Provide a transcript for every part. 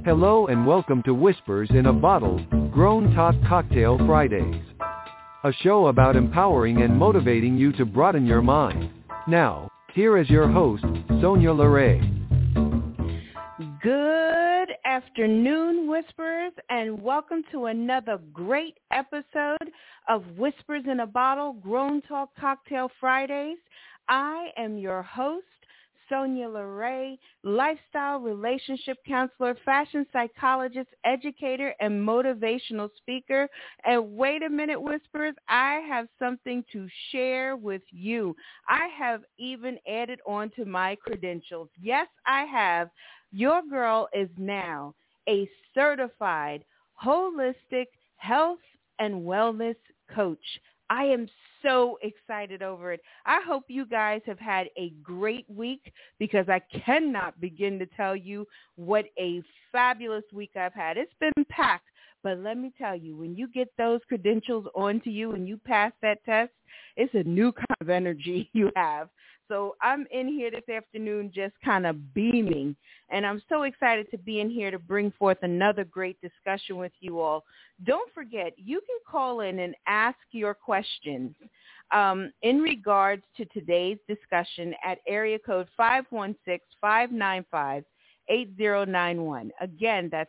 Hello and welcome to Whispers in a Bottle, Grown Talk Cocktail Fridays. A show about empowering and motivating you to broaden your mind. Now, here is your host, Sonia LeRae. Good afternoon, Whisperers, and welcome to another great episode of Whispers in a Bottle, Grown Talk Cocktail Fridays. I am your host, Sonia LeRae, lifestyle relationship counselor, fashion psychologist, educator, and motivational speaker. And wait a minute, Whisperers, I have something to share with you. I have even added on to my credentials. Yes, I have. Your girl is now a certified holistic health and wellness coach. I am so excited over it. I hope you guys have had a great week because I cannot begin to tell you what a fabulous week I've had. It's been packed, but let me tell you, when you get those credentials onto you and you pass that test, it's a new kind of energy you have. So I'm in here this afternoon just kind of beaming, and I'm so excited to be in here to bring forth another great discussion with you all. Don't forget, you can call in and ask your questions in regards to today's discussion at area code 516-595-8091. Again, that's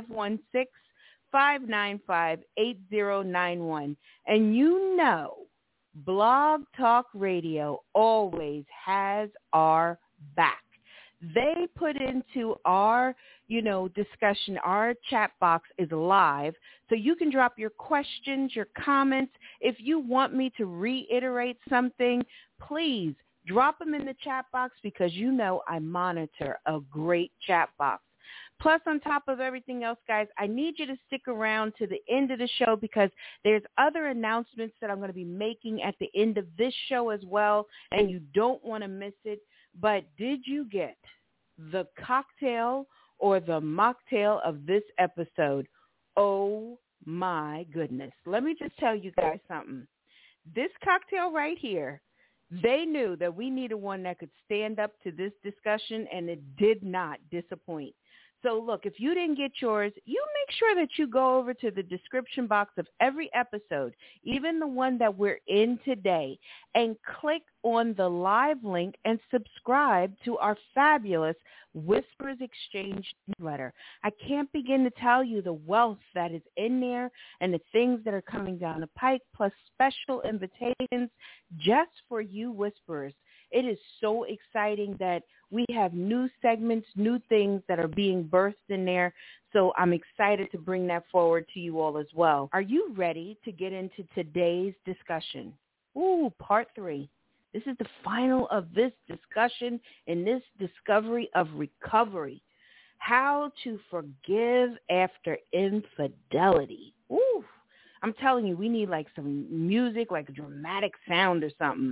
516-595-8091. And you know, Blog Talk Radio always has our back. They put into our, discussion, our chat box is live, so you can drop your questions, your comments. If you want me to reiterate something, please drop them in the chat box because I monitor a great chat box. Plus, on top of everything else, guys, I need you to stick around to the end of the show because there's other announcements that I'm going to be making at the end of this show as well, and you don't want to miss it. But did you get the cocktail or the mocktail of this episode? Oh, my goodness. Let me just tell you guys something. This cocktail right here, they knew that we needed one that could stand up to this discussion, and it did not disappoint. So look, if you didn't get yours, you make sure that you go over to the description box of every episode, even the one that we're in today, and click on the live link and subscribe to our fabulous Whispers Exchange newsletter. I can't begin to tell you the wealth that is in there and the things that are coming down the pike, plus special invitations just for you Whisperers. It is so exciting that we have new segments, new things that are being birthed in there. So I'm excited to bring that forward to you all as well. Are you ready to get into today's discussion? Ooh, part 3. This is the final of this discussion in this discovery of recovery. How to forgive after infidelity. Ooh, I'm telling you, we need like some music, like a dramatic sound or something.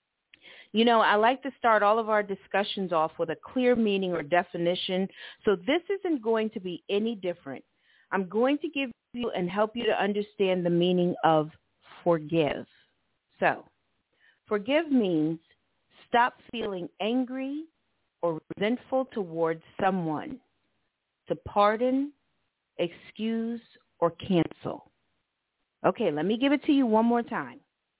I like to start all of our discussions off with a clear meaning or definition, so this isn't going to be any different. I'm going to give you and help you to understand the meaning of forgive. So, forgive means stop feeling angry or resentful towards someone, to pardon, excuse, or cancel. Okay, let me give it to you one more time.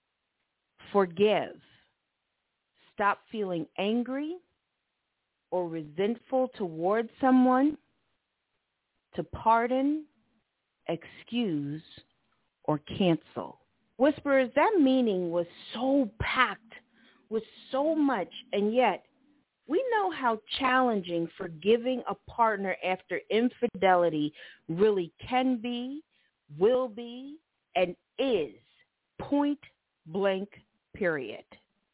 Forgive. Stop feeling angry or resentful towards someone, to pardon, excuse, or cancel. Whisperers, that meaning was so packed with so much, and yet we know how challenging forgiving a partner after infidelity really can be, will be, and is, point blank, period.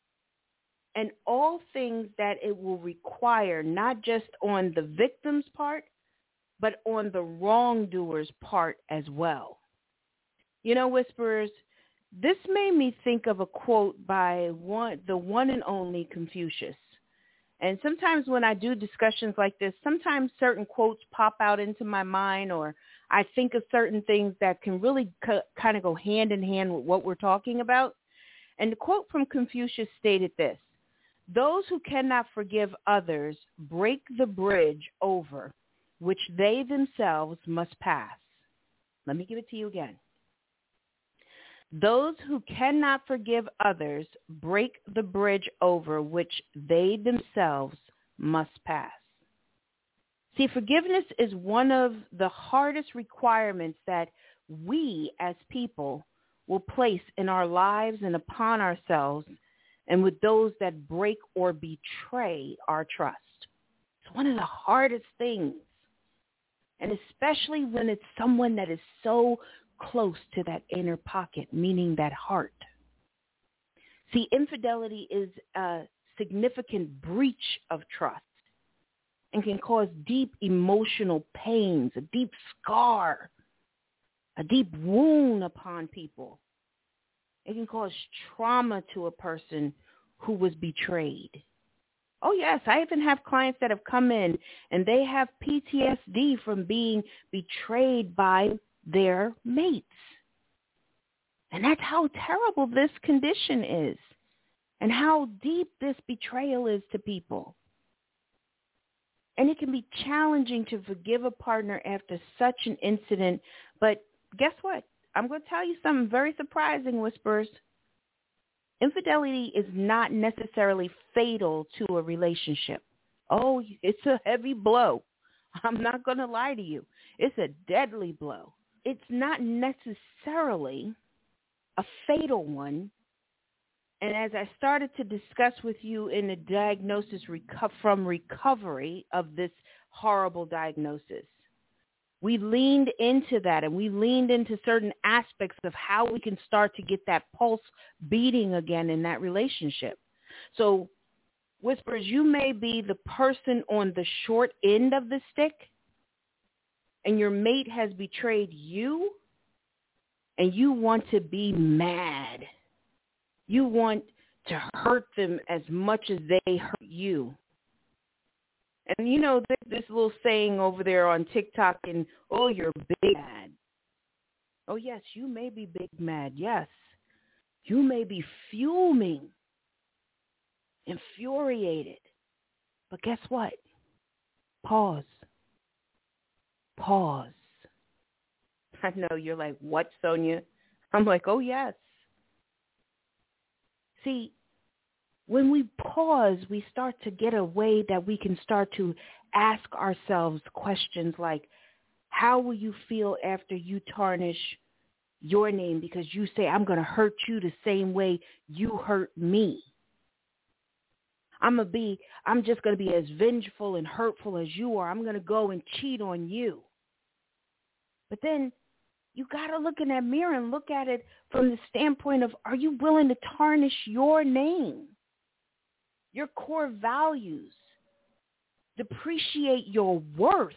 And all things that it will require, not just on the victim's part, but on the wrongdoer's part as well. Whisperers, this made me think of a quote by the one and only Confucius. And sometimes when I do discussions like this, sometimes certain quotes pop out into my mind, or I think of certain things that can really kind of go hand in hand with what we're talking about. And the quote from Confucius stated this: "Those who cannot forgive others break the bridge over which they themselves must pass. Let me give it to you again. Those who cannot forgive others break the bridge over which they themselves must pass. See, forgiveness is one of the hardest requirements that we as people will place in our lives and upon ourselves and with those that break or betray our trust. It's one of the hardest things, and especially when it's someone that is so close to that inner pocket, meaning that heart. See, infidelity is a significant breach of trust and can cause deep emotional pains, a deep scar, a deep wound upon people. It can cause trauma to a person who was betrayed. Oh, yes, I even have clients that have come in and they have PTSD from being betrayed by their mates. And that's how terrible this condition is and how deep this betrayal is to people. And it can be challenging to forgive a partner after such an incident. But guess what? I'm going to tell you something very surprising, Whispers. Infidelity is not necessarily fatal to a relationship. Oh, it's a heavy blow. I'm not going to lie to you. It's a deadly blow. It's not necessarily a fatal one. And as I started to discuss with you in the diagnosis from recovery of this horrible diagnosis, we leaned into that, and we leaned into certain aspects of how we can start to get that pulse beating again in that relationship. So, Whispers, you may be the person on the short end of the stick, and your mate has betrayed you, and you want to be mad. You want to hurt them as much as they hurt you. And you know, this little saying over there on TikTok, and, oh, you're big mad. Oh, yes, you may be big mad. Yes, you may be fuming, infuriated. But guess what? Pause. Pause. I know you're like, what, Sonia? I'm like, oh, yes. See, when we pause, we start to get a way that we can start to ask ourselves questions like, how will you feel after you tarnish your name because you say, I'm going to hurt you the same way you hurt me? I'm just going to be as vengeful and hurtful as you are. I'm going to go and cheat on you. But then you got to look in that mirror and look at it from the standpoint of, are you willing to tarnish your name, your core values, depreciate your worth?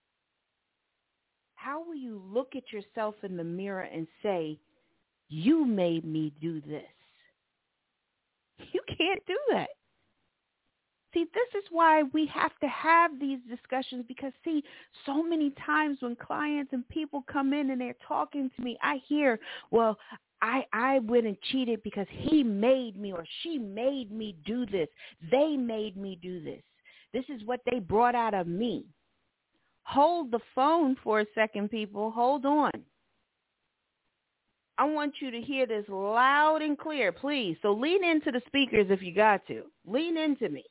How will you look at yourself in the mirror and say, you made me do this? You can't do that. See, this is why we have to have these discussions because, see, so many times when clients and people come in and they're talking to me, I hear, well, I went and cheated because he made me or she made me do this. They made me do this. This is what they brought out of me. Hold the phone for a second, people. Hold on. I want you to hear this loud and clear, please. So lean into the speakers if you got to. Lean into me.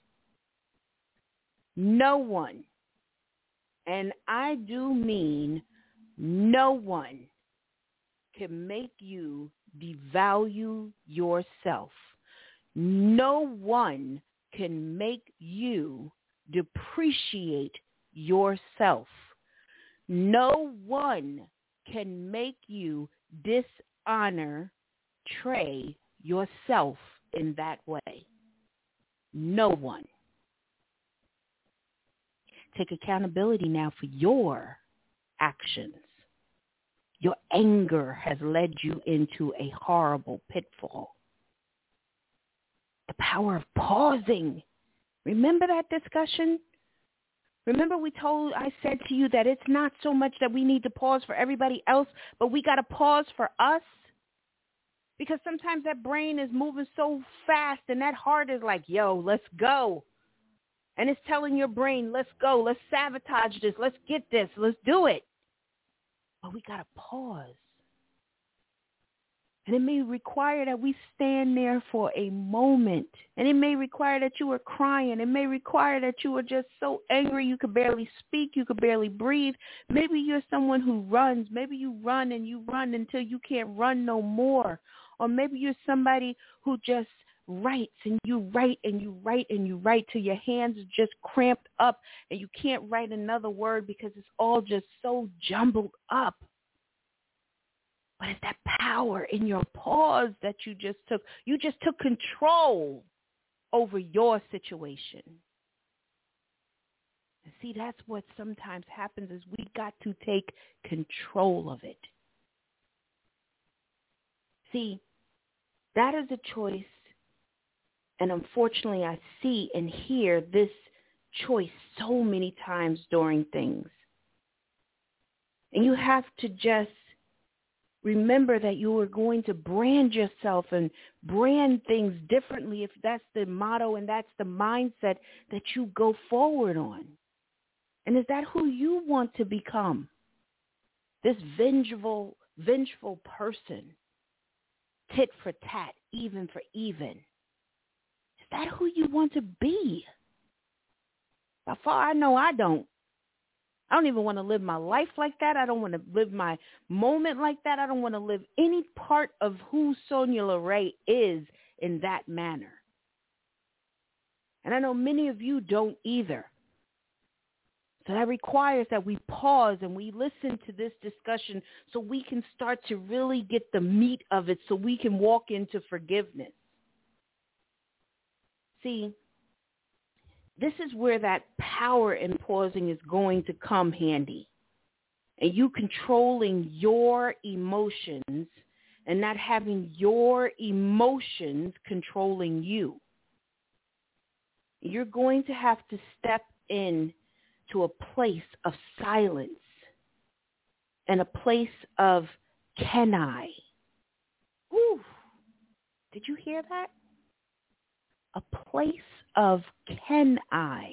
No one, and I do mean no one, can make you devalue yourself. No one can make you depreciate yourself. No one can make you dishonor, betray yourself in that way. No one. Take accountability now for your actions. Your anger has led you into a horrible pitfall. The power of pausing. Remember that discussion? Remember I said to you that it's not so much that we need to pause for everybody else, but we got to pause for us? Because sometimes that brain is moving so fast and that heart is like, yo, let's go. And it's telling your brain, let's go, let's sabotage this, let's get this, let's do it. But we got to pause. And it may require that we stand there for a moment. And it may require that you were crying. It may require that you were just so angry you could barely speak, you could barely breathe. Maybe you're someone who runs. Maybe you run and you run until you can't run no more. Or maybe you're somebody who just writes and you write and you write and you write till your hands are just cramped up and you can't write another word because it's all just so jumbled up. But it's that power in your pause that you just took. You just took control over your situation. And see, that's what sometimes happens is we got to take control of it. See, that is a choice. And unfortunately, I see and hear this choice so many times during things. And you have to just remember that you are going to brand yourself and brand things differently if that's the motto and that's the mindset that you go forward on. And is that who you want to become? This vengeful person, tit for tat, even for even. Is that who you want to be? By far, I know I don't. I don't even want to live my life like that. I don't want to live my moment like that. I don't want to live any part of who Sonia LeRae is in that manner. And I know many of you don't either. So that requires that we pause and we listen to this discussion so we can start to really get the meat of it so we can walk into forgiveness. See, this is where that power in pausing is going to come handy. And you controlling your emotions and not having your emotions controlling you. You're going to have to step in to a place of silence and a place of can I. Whew. Did you hear that? A place of can I.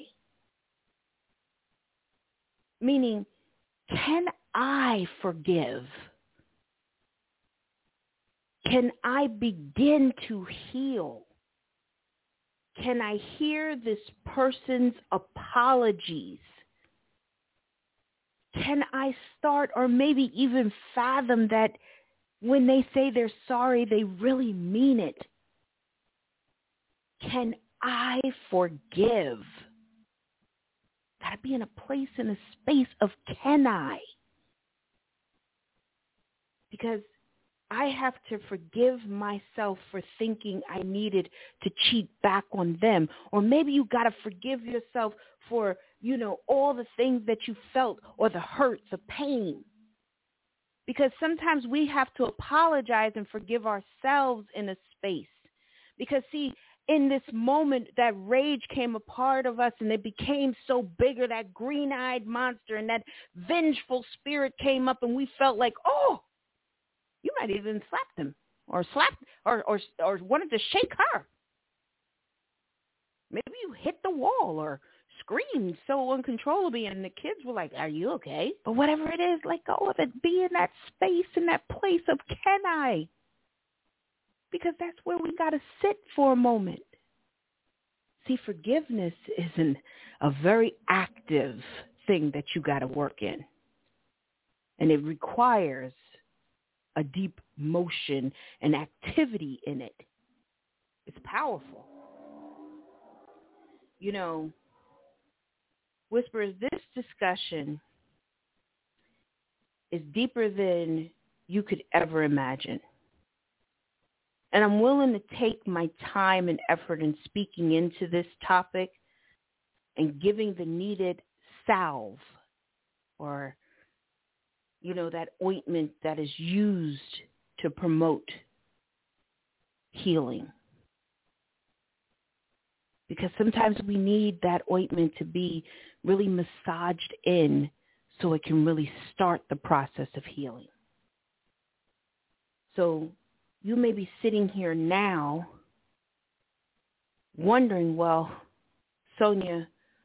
Meaning, can I forgive? Can I begin to heal? Can I hear this person's apologies? Can I start or maybe even fathom that when they say they're sorry, they really mean it? Can I forgive? Got to be in a place, in a space of can I? Because I have to forgive myself for thinking I needed to cheat back on them. Or maybe you got to forgive yourself for, all the things that you felt or the hurt, the pain. Because sometimes we have to apologize and forgive ourselves in a space. Because, see, in this moment, that rage came a part of us and it became so bigger, that green-eyed monster and that vengeful spirit came up and we felt like, oh, you might even slap them or wanted to shake her. Maybe you hit the wall or screamed so uncontrollably and the kids were like, are you okay? But whatever it is, let go of it. Be in that space, in that place of can I? Because that's where we got to sit for a moment. See, forgiveness is a very active thing that you got to work in. And it requires a deep motion and activity in it. It's powerful. Whisperers, this discussion is deeper than you could ever imagine. And I'm willing to take my time and effort in speaking into this topic and giving the needed salve or, that ointment that is used to promote healing. Because sometimes we need that ointment to be really massaged in so it can really start the process of healing. So you may be sitting here now wondering, well, Sonia,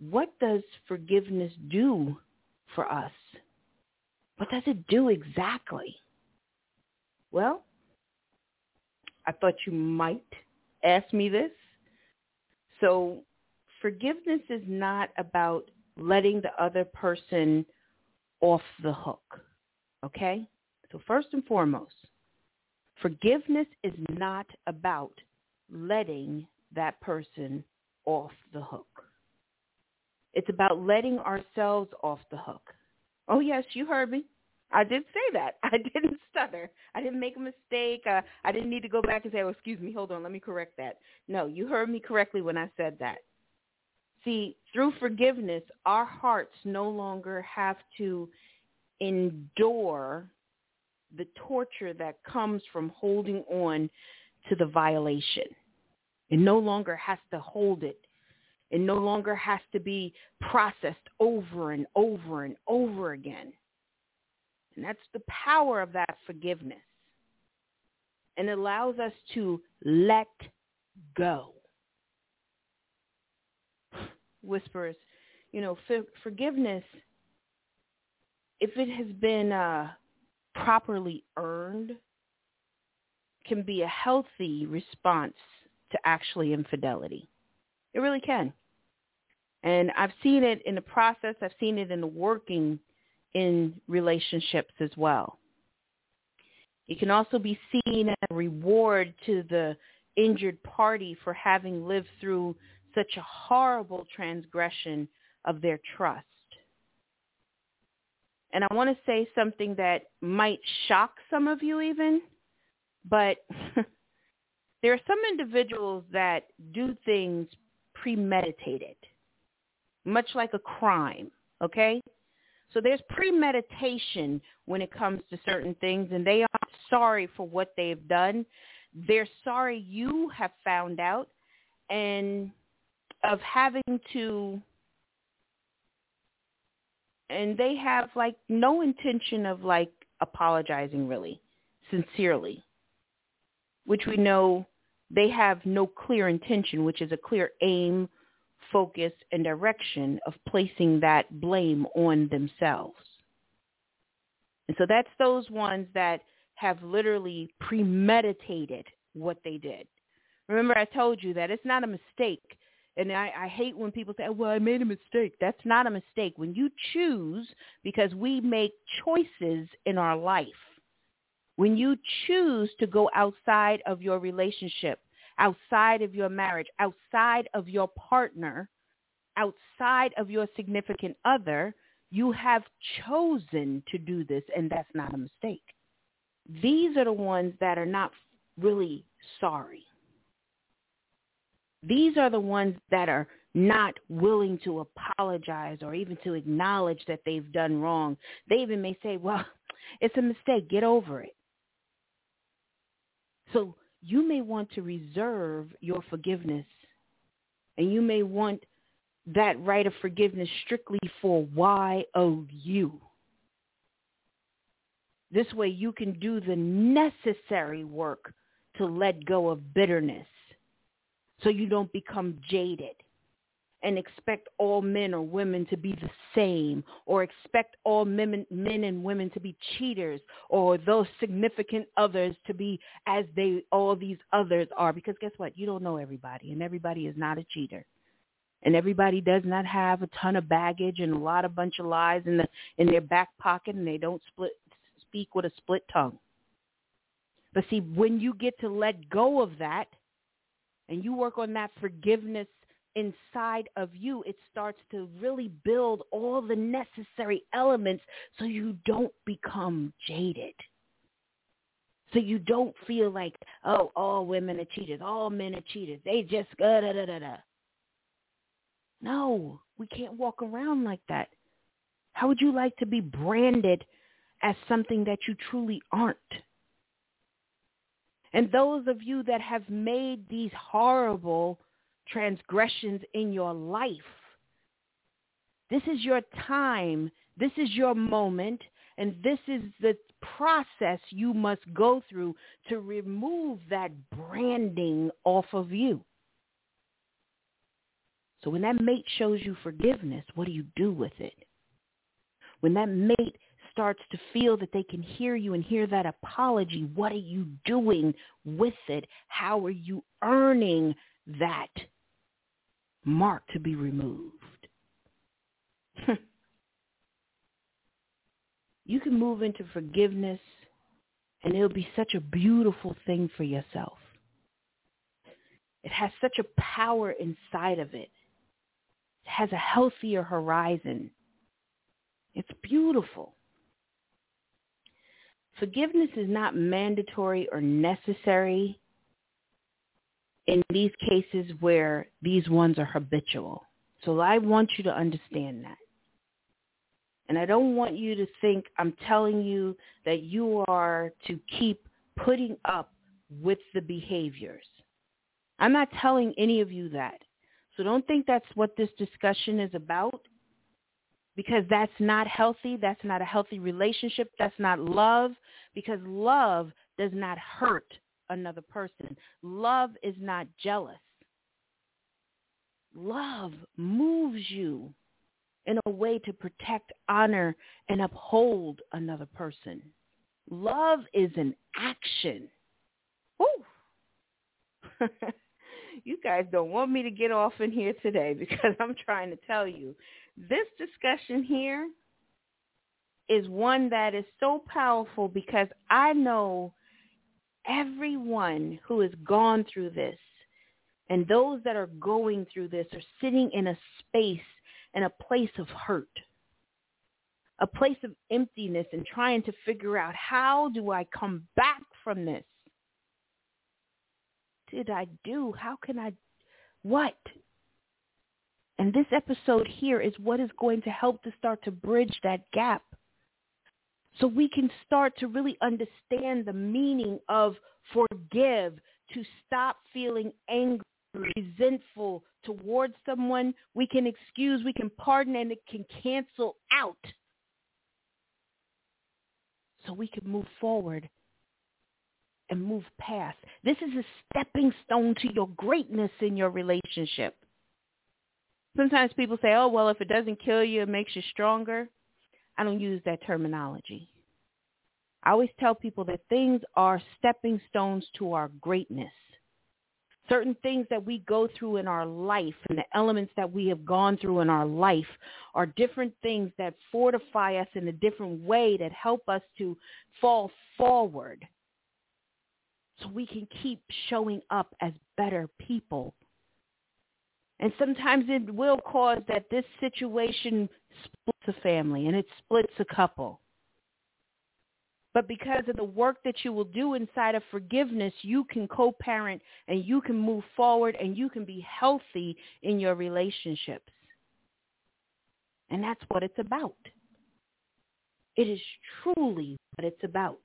what does forgiveness do for us? What does it do exactly? Well, I thought you might ask me this. So forgiveness is not about letting the other person off the hook, okay? So first and foremost, forgiveness is not about letting that person off the hook. It's about letting ourselves off the hook. Oh, yes, you heard me. I did say that. I didn't stutter. I didn't make a mistake. I didn't need to go back and say, oh, excuse me, hold on, let me correct that. No, you heard me correctly when I said that. See, through forgiveness, our hearts no longer have to endure the torture that comes from holding on to the violation. It no longer has to hold it. It no longer has to be processed over and over and over again. And that's the power of that forgiveness. And it allows us to let go. Whispers, forgiveness, if it has been properly earned, can be a healthy response to actually infidelity. It really can. And I've seen it in the process. I've seen it in the working in relationships as well. It can also be seen as a reward to the injured party for having lived through such a horrible transgression of their trust. And I want to say something that might shock some of you even, but there are some individuals that do things premeditated, much like a crime, okay? So there's premeditation when it comes to certain things, and they aren't sorry for what they've done. They're sorry you have found out and of having to, and they have like no intention of like apologizing really, sincerely, which we know they have no clear intention, which is a clear aim, focus, and direction of placing that blame on themselves. And so that's those ones that have literally premeditated what they did. Remember, I told you that it's not a mistake. And I hate when people say, well, I made a mistake. That's not a mistake. When you choose, because we make choices in our life, when you choose to go outside of your relationship, outside of your marriage, outside of your partner, outside of your significant other, you have chosen to do this, and that's not a mistake. These are the ones that are not really sorry. These are the ones that are not willing to apologize or even to acknowledge that they've done wrong. They even may say, well, it's a mistake. Get over it. So you may want to reserve your forgiveness, and you may want that right of forgiveness strictly for you. This way you can do the necessary work to let go of bitterness so you don't become jaded and expect all men or women to be the same, or expect all men and women to be cheaters, or those significant others to be as all these others are. Because guess what? You don't know everybody, and everybody is not a cheater. And everybody does not have a ton of baggage and a bunch of lies in their back pocket, and they don't speak with a split tongue. But see, when you get to let go of that and you work on that forgiveness inside of you, it starts to really build all the necessary elements so you don't become jaded. So you don't feel like, oh, all women are cheaters, all men are cheaters. They just da-da-da-da-da. No, we can't walk around like that. How would you like to be branded as something that you truly aren't? And those of you that have made these horrible transgressions in your life, this is your time, this is your moment, and this is the process you must go through to remove that branding off of you. So when that mate shows you forgiveness, what do you do with it? When that mate starts to feel that they can hear you and hear that apology, what are you doing with it? How are you earning that mark to be removed? You can move into forgiveness, and it'll be such a beautiful thing for yourself. It has such a power inside of it. It has a healthier horizon. It's beautiful. Forgiveness is not mandatory or necessary in these cases where these ones are habitual. So I want you to understand that. And I don't want you to think I'm telling you that you are to keep putting up with the behaviors. I'm not telling any of you that. So don't think that's what this discussion is about, because that's not healthy. That's not a healthy relationship. That's not love, because love does not hurt another person. Love is not jealous. Love moves you in a way to protect, honor, and uphold another person. Love is an action. Woo! You guys don't want me to get off in here today, because I'm trying to tell you, this discussion here is one that is so powerful, because I know everyone who has gone through this and those that are going through this are sitting in a space and a place of hurt, a place of emptiness, and trying to figure out, how do I come back from this? Did I do? How can I? What? And this episode here is what is going to help to start to bridge that gap, so we can start to really understand the meaning of forgive, to stop feeling angry, resentful towards someone. We can excuse, we can pardon, and it can cancel out, so we can move forward and move past. This is a stepping stone to your greatness in your relationship. Sometimes people say, oh, well, if it doesn't kill you, it makes you stronger. I don't use that terminology. I always tell people that things are stepping stones to our greatness. Certain things that we go through in our life and the elements that we have gone through in our life are different things that fortify us in a different way, that help us to fall forward, so we can keep showing up as better people. And sometimes it will cause that this situation splits a family and it splits a couple. But because of the work that you will do inside of forgiveness, you can co-parent and you can move forward and you can be healthy in your relationships. And that's what it's about. It is truly what it's about.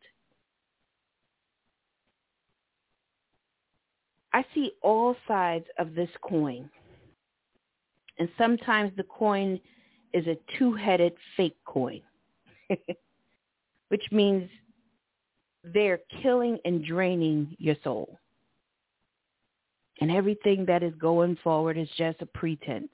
I see all sides of this coin. And sometimes the coin is a two-headed fake coin, which means they're killing and draining your soul. And everything that is going forward is just a pretense.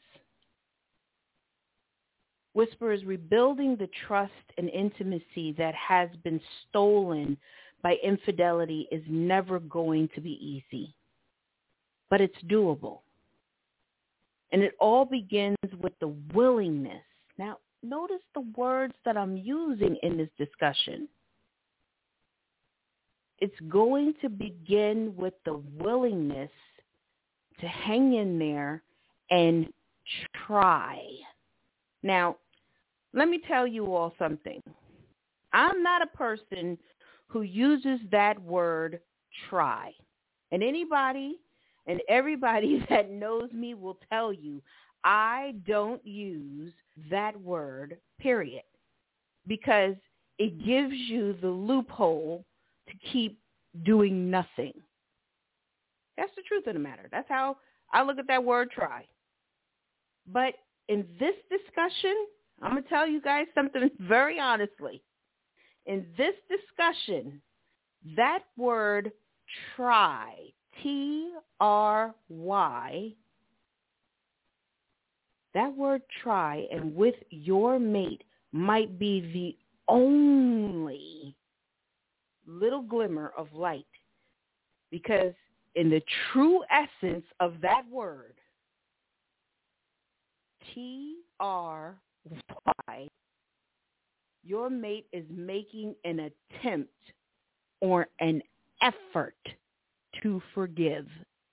Whisper is rebuilding the trust and intimacy that has been stolen by infidelity is never going to be easy, but it's doable. And it all begins with the willingness. Now, notice the words that I'm using in this discussion. It's going to begin with the willingness to hang in there and try. Now, let me tell you all something. I'm not a person who uses that word try. And anybody and everybody that knows me will tell you I don't use that word, period, because it gives you the loophole to keep doing nothing. That's the truth of the matter. That's how I look at that word try. But in this discussion, I'm going to tell you guys something very honestly. In this discussion, that word try, T-R-Y, That word try and with your mate might be the only little glimmer of light, because in the true essence of that word, TRY, your mate is making an attempt or an effort to forgive.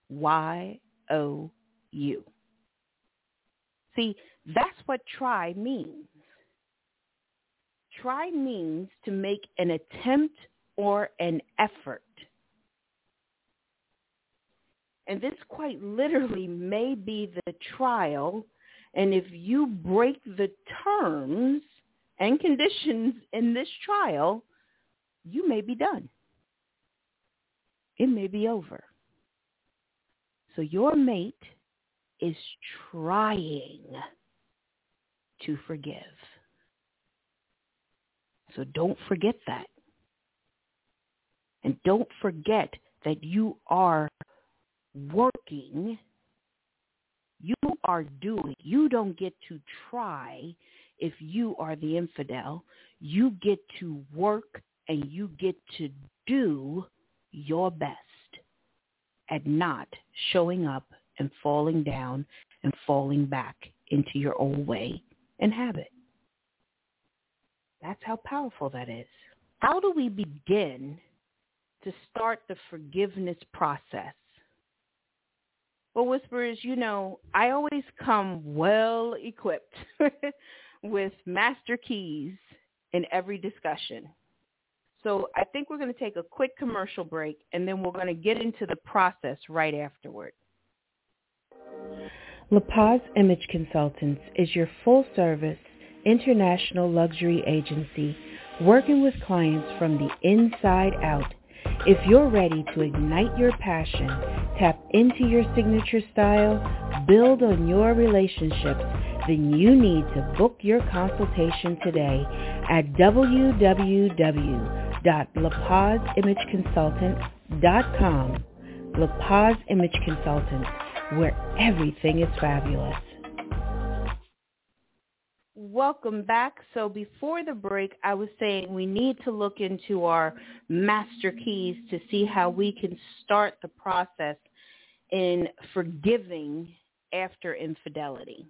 YOU. See, that's what try means. Try means to make an attempt or an effort. And this quite literally may be the trial. And if you break the terms and conditions in this trial, you may be done. It may be over. So your mate is trying to forgive. So don't forget that. And don't forget that you are working. You are doing. You don't get to try if you are the infidel. You get to work and you get to do your best at not showing up and falling down and falling back into your old way and habit. That's how powerful that is. How do we begin to start the forgiveness process? Well, Whisperers, you know, I always come well equipped with master keys in every discussion. So I think we're going to take a quick commercial break, and then we're going to get into the process right afterward. La Paz Image Consultants is your full-service international luxury agency working with clients from the inside out. If you're ready to ignite your passion, tap into your signature style, build on your relationships, then you need to book your consultation today at www.lapazImageConsultant.com. La Paz Image Consultants, where everything is fabulous. Welcome back. So before the break, I was saying we need to look into our master keys to see how we can start the process in forgiving after infidelity.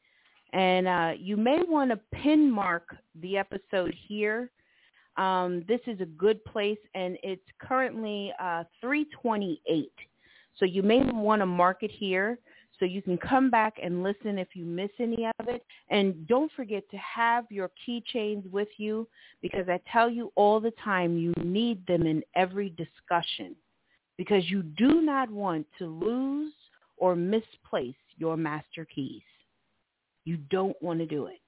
And you may want to pin mark the episode here. This is a good place, and it's currently 3:28. So you may want to mark it here so you can come back and listen if you miss any of it. And don't forget to have your keychains with you, because I tell you all the time you need them in every discussion, because you do not want to lose or misplace your master keys. You don't want to do it.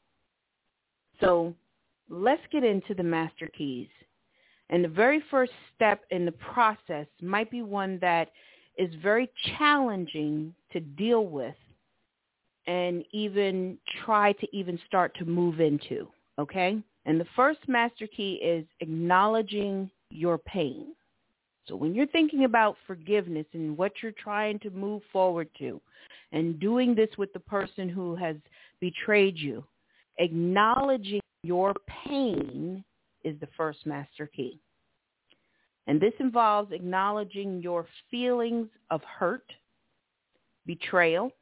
So let's get into the master keys. And the very first step in the process might be one that is very challenging to deal with and even try to even start to move into, okay? And the first master key is acknowledging your pain. So when you're thinking about forgiveness and what you're trying to move forward to, and doing this with the person who has betrayed you, acknowledging your pain is the first master key. And this involves acknowledging your feelings of hurt, betrayal,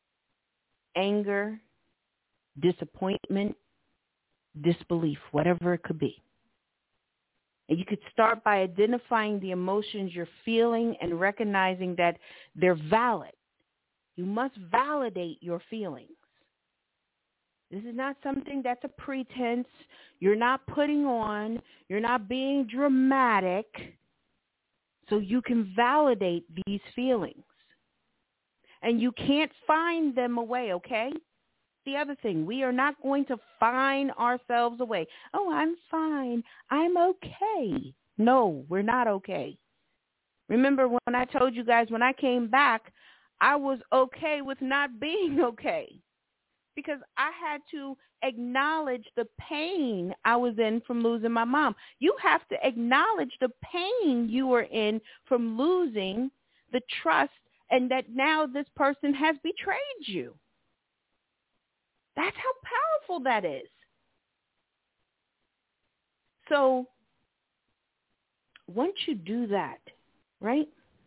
anger, disappointment, disbelief, whatever it could be. And you could start by identifying the emotions you're feeling and recognizing that they're valid. You must validate your feelings. This is not something that's a pretense. You're not putting on. You're not being dramatic. So you can validate these feelings. And you can't find them away, okay? The other thing, we are not going to fine ourselves away. Oh, I'm fine. I'm okay. No, we're not okay. Remember when I told you guys when I came back, I was okay with not being okay, because I had to acknowledge the pain I was in from losing my mom. You have to acknowledge the pain you were in from losing the trust, and that now this person has betrayed you. That's how powerful that is. So once you do that, right,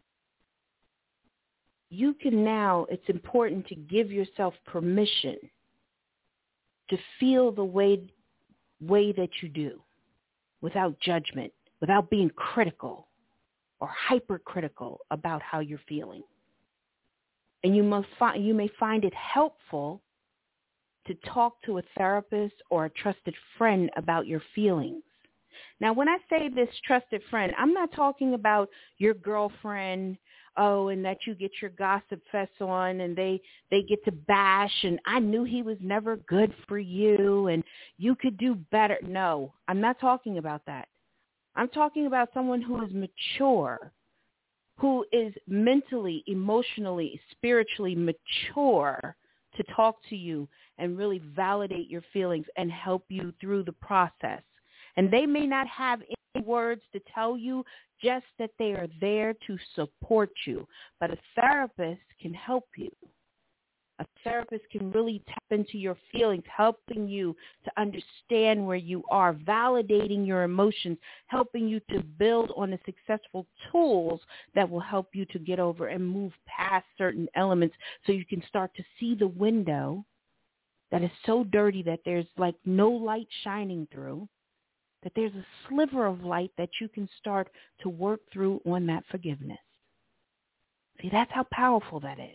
you can now, it's important to give yourself permission to feel the way that you do without judgment, without being critical or hypercritical about how you're feeling. And you may find it helpful to talk to a therapist or a trusted friend about your feelings. Now, when I say this trusted friend, I'm not talking about your girlfriend, and that you get your gossip fest on and they get to bash and I knew he was never good for you and you could do better. No, I'm not talking about that. I'm talking about someone who is mature, who is mentally, emotionally, spiritually mature to talk to you and really validate your feelings and help you through the process. And they may not have any words to tell you, just that they are there to support you. But a therapist can help you. A therapist can really tap into your feelings, helping you to understand where you are, validating your emotions, helping you to build on the successful tools that will help you to get over and move past certain elements so you can start to see the window that is so dirty that there's like no light shining through, that there's a sliver of light that you can start to work through on that forgiveness. See, that's how powerful that is.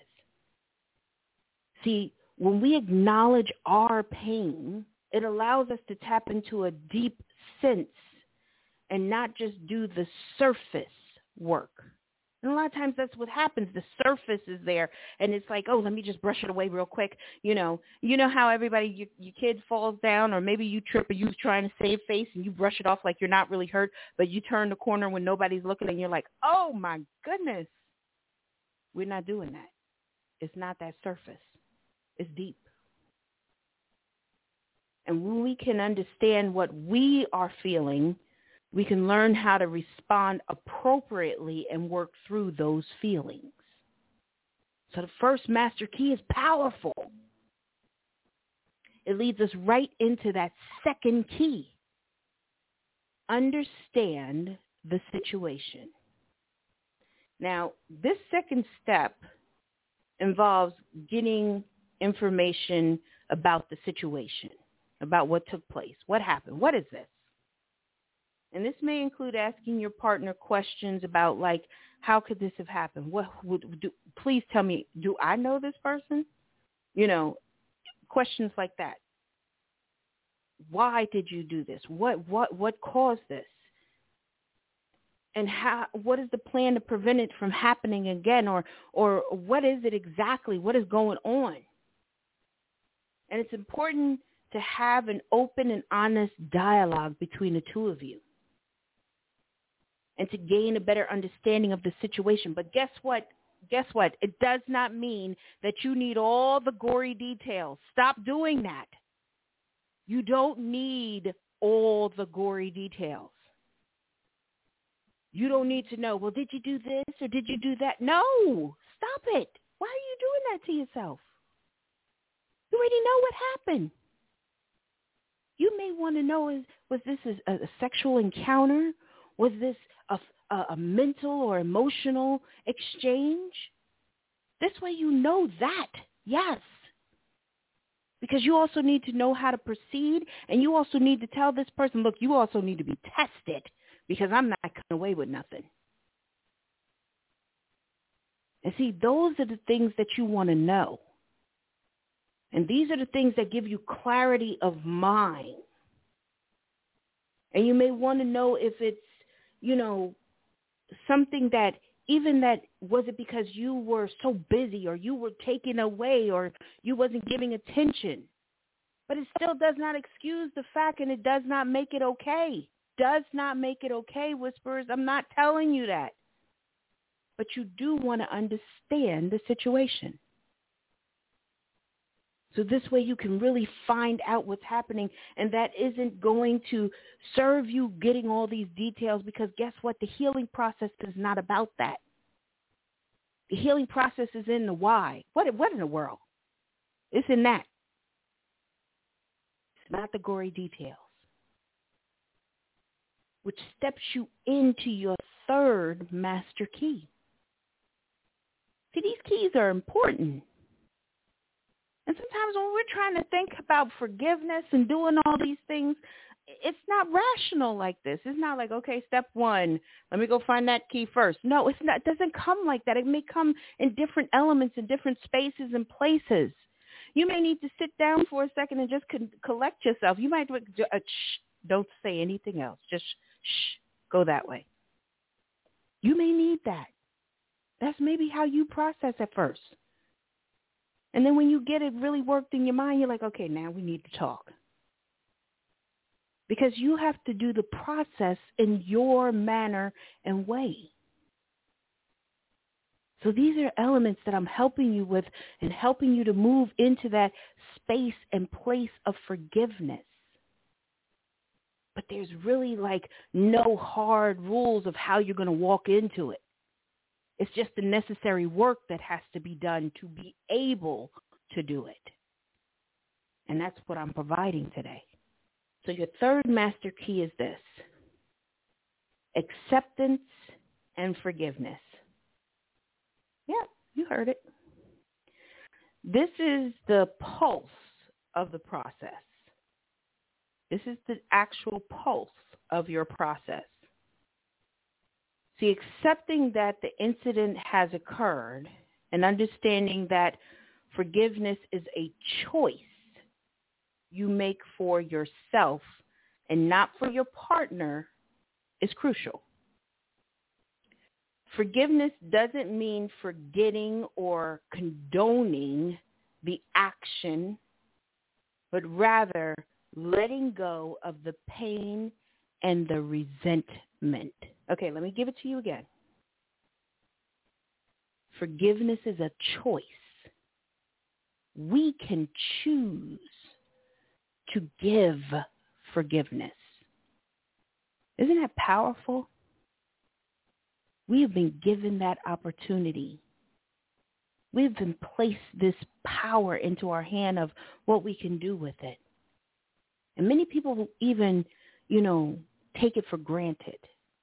See, when we acknowledge our pain, it allows us to tap into a deep sense and not just do the surface work. And a lot of times that's what happens. The surface is there, and it's like, oh, let me just brush it away real quick. You know how everybody, your kid falls down, or maybe you trip, or you're trying to save face, and you brush it off like you're not really hurt, but you turn the corner when nobody's looking, and you're like, oh, my goodness. We're not doing that. It's not that surface. It's deep. And when we can understand what we are feeling, we can learn how to respond appropriately and work through those feelings. So the first master key is powerful. It leads us right into that second key. Understand the situation. Now, this second step involves getting information about the situation, about what took place, what happened, what is this? And this may include asking your partner questions about, like, how could this have happened? Please tell me, do I know this person? Questions like that. Why did you do this? What caused this? And what is the plan to prevent it from happening again? Or what is it exactly? What is going on? And it's important to have an open and honest dialogue between the two of you, and to gain a better understanding of the situation. But guess what? It does not mean that you need all the gory details. Stop doing that. You don't need all the gory details. You don't need to know, well, did you do this or did you do that? No, stop it. Why are you doing that to yourself? You already know what happened. You may want to know, was this a sexual encounter? Was this a mental or emotional exchange? This way you know that, yes. Because you also need to know how to proceed, and you also need to tell this person, look, you also need to be tested, because I'm not coming away with nothing. And see, those are the things that you want to know. And these are the things that give you clarity of mind. And you may want to know if it's, something that, even that, was it because you were so busy or you were taken away or you wasn't giving attention? But it still does not excuse the fact, and it does not make it okay. Does not make it okay, whisperers. I'm not telling you that. But you do want to understand the situation. So this way you can really find out what's happening, and that isn't going to serve you getting all these details, because guess what? The healing process is not about that. The healing process is in the why. What in the world? It's in that. not the gory details, which steps you into your third master key. See, these keys are important. And sometimes when we're trying to think about forgiveness and doing all these things, it's not rational like this. It's not like, okay, step one, let me go find that key first. No, it's not. It doesn't come like that. It may come in different elements, in different spaces and places. You may need to sit down for a second and just collect yourself. You might don't say anything else. Just go that way. You may need that. That's maybe how you process at first. And then when you get it really worked in your mind, you're like, okay, now we need to talk. Because you have to do the process in your manner and way. So these are elements that I'm helping you with and helping you to move into that space and place of forgiveness. But there's really like no hard rules of how you're going to walk into it. It's just the necessary work that has to be done to be able to do it. And that's what I'm providing today. So your third master key is this: acceptance and forgiveness. Yeah, you heard it. This is the pulse of the process. This is the actual pulse of your process. See, accepting that the incident has occurred and understanding that forgiveness is a choice you make for yourself and not for your partner is crucial. Forgiveness doesn't mean forgetting or condoning the action, but rather letting go of the pain and the resentment. Okay, let me give it to you again. Forgiveness is a choice. We can choose to give forgiveness. Isn't that powerful? We have been given that opportunity. We've been placed this power into our hand of what we can do with it. And many people even, take it for granted.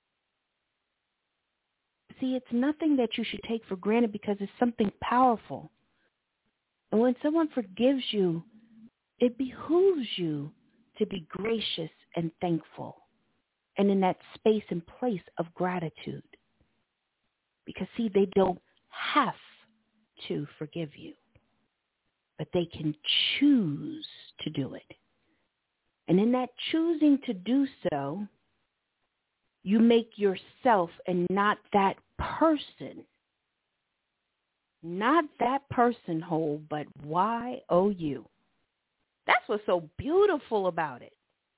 See, it's nothing that you should take for granted because it's something powerful. And when someone forgives you, it behooves you to be gracious and thankful and in that space and place of gratitude. Because, see, they don't have to forgive you, but they can choose to do it. And in that choosing to do so, you make yourself and not that person whole, but Y-O-U. That's what's so beautiful about it.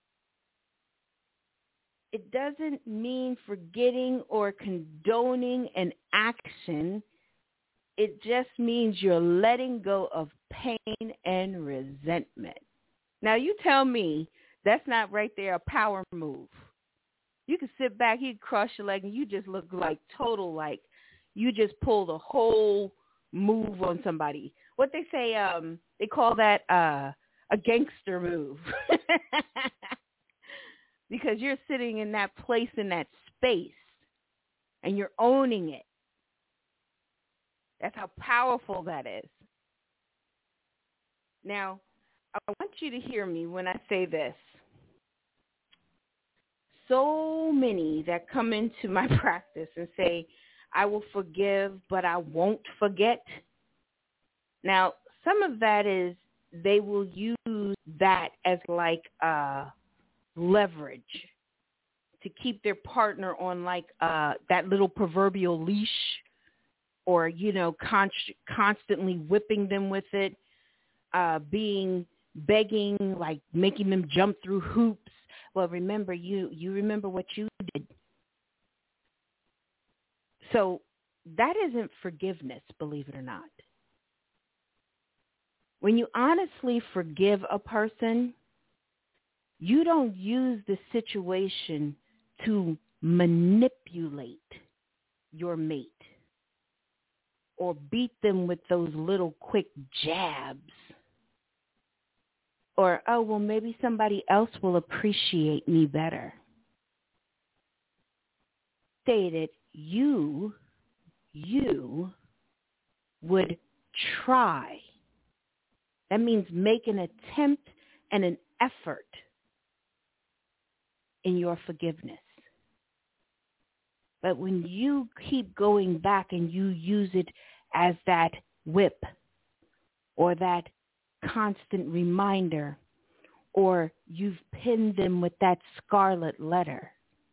It doesn't mean forgetting or condoning an action. It just means you're letting go of pain and resentment. Now, you tell me that's not right there a power move. You can sit back, you cross your leg, and you just look like total, like you just pulled a whole move on somebody. What they say, they call that a gangster move. Because you're sitting in that place, in that space, and you're owning it. That's how powerful that is. Now, I want you to hear me when I say this. So many that come into my practice and say, I will forgive, but I won't forget. Now, some of that is they will use that as like leverage to keep their partner on like that little proverbial leash, or, constantly whipping them with it, begging, like making them jump through hoops. Well, remember, you remember what you did. So that isn't forgiveness, believe it or not. When you honestly forgive a person, you don't use the situation to manipulate your mate or beat them with those little quick jabs Or, oh, well, maybe somebody else will appreciate me better. Stated you would try. That means make an attempt and an effort in your forgiveness. But when you keep going back and you use it as that whip or that constant reminder, or you've pinned them with that scarlet letter,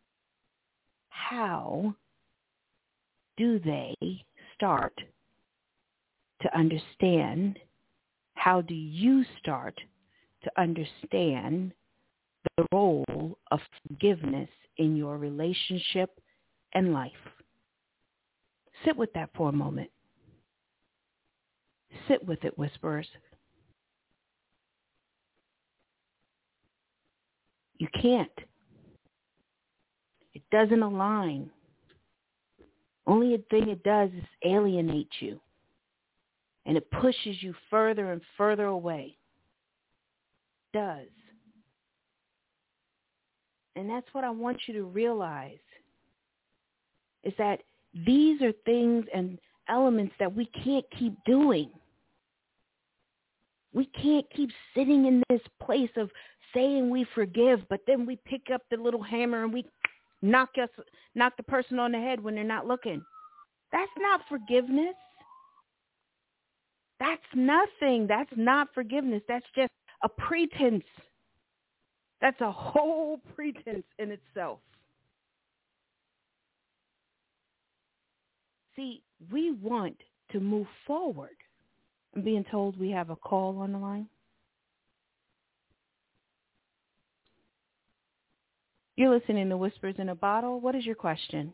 how do they start to understand? How do you start to understand the role of forgiveness in your relationship and life? Sit with that for a moment. Sit with it, whisperers. You can't. It doesn't align. Only thing it does is alienate you. And it pushes you further and further away. It does. And that's what I want you to realize, is that these are things and elements that we can't keep doing. We can't keep sitting in this place of saying we forgive, but then we pick up the little hammer and we knock the person on the head when they're not looking. That's not forgiveness. That's nothing. That's not forgiveness. That's just a pretense. That's a whole pretense in itself. See, we want to move forward. I'm being told we have a call on the line. You're listening to Whispers in a Bottle. What is your question?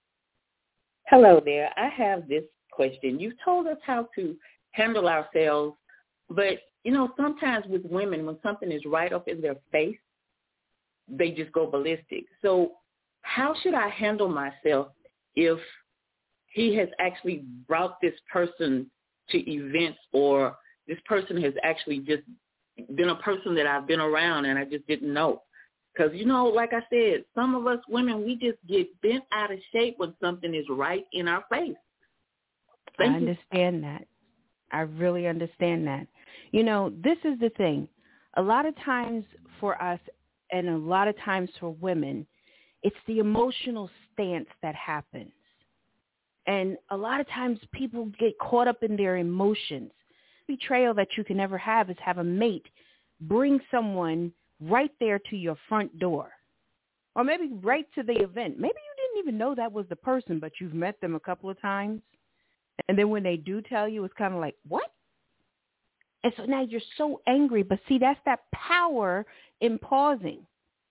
Hello there. I have this question. You told us how to handle ourselves, but, sometimes with women, when something is right up in their face, they just go ballistic. So how should I handle myself if he has actually brought this person to events, or this person has actually just been a person that I've been around and I just didn't know? Because, like I said, some of us women, we just get bent out of shape when something is right in our face. I understand that. I really understand that. This is the thing. A lot of times for us, and a lot of times for women, it's the emotional stance that happens. And a lot of times people get caught up in their emotions. Betrayal that you can never have is have a mate bring someone right there to your front door, or maybe right to the event. Maybe you didn't even know that was the person, but you've met them a couple of times. And then when they do tell you, it's kind of like, what? And so now you're so angry. But see, that's that power in pausing.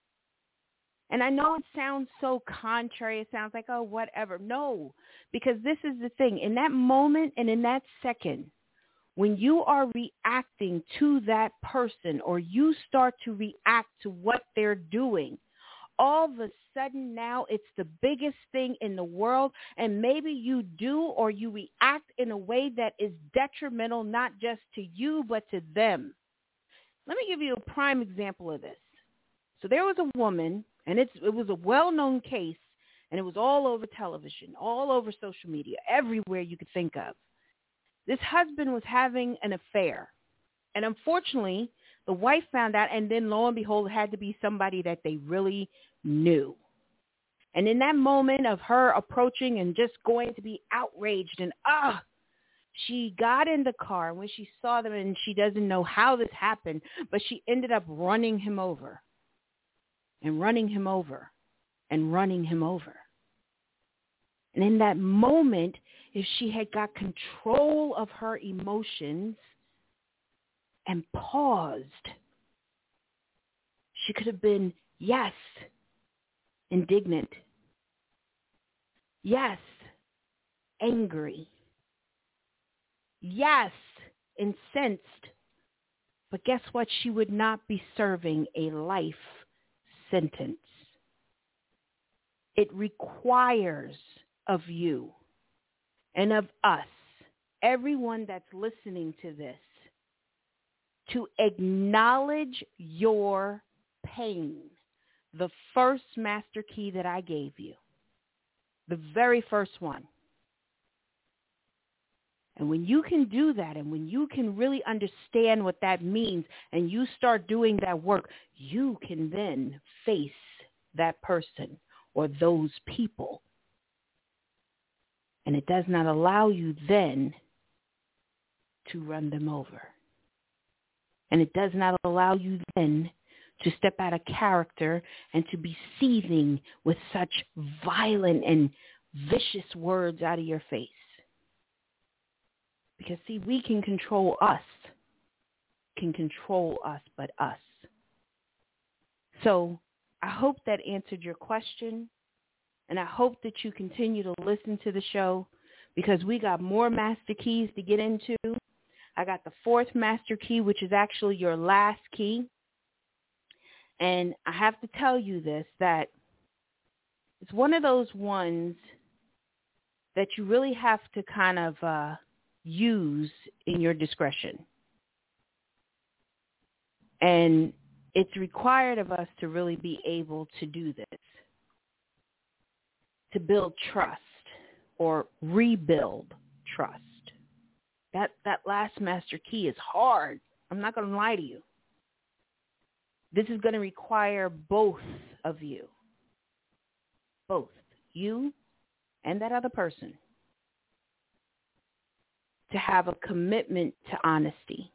And I know it sounds so contrary. It sounds like, oh, whatever. No, because this is the thing. In that moment and in that second, when you are reacting to that person, or you start to react to what they're doing, all of a sudden now it's the biggest thing in the world. And maybe you do, or you react in a way that is detrimental, not just to you, but to them. Let me give you a prime example of this. So there was a woman, and it was a well-known case, and it was all over television, all over social media, everywhere you could think of. This husband was having an affair. And unfortunately, the wife found out, and then lo and behold, it had to be somebody that they really knew. And in that moment of her approaching and just going to be outraged and, she got in the car. When she saw them, and she doesn't know how this happened, but she ended up running him over and running him over and running him over. And in that moment, if she had got control of her emotions and paused, she could have been, yes, indignant. Yes, angry. Yes, incensed. But guess what? She would not be serving a life sentence. It requires of you and of us, everyone that's listening to this, to acknowledge your pain. The first master key that I gave you. The very first one. And when you can do that, and when you can really understand what that means, and you start doing that work, you can then face that person or those people. And it does not allow you then to run them over. And it does not allow you then to step out of character and to be seething with such violent and vicious words out of your face. Because, see, we can control us. Can control us, but us. So I hope that answered your question. And I hope that you continue to listen to the show, because we got more master keys to get into. I got the fourth master key, which is actually your last key. And I have to tell you this, that it's one of those ones that you really have to kind of use in your discretion. And it's required of us to really be able to do this, to build trust or rebuild trust. That last master key is hard. I'm not going to lie to you. This is going to require both of you, both you and that other person, to have a commitment to honesty.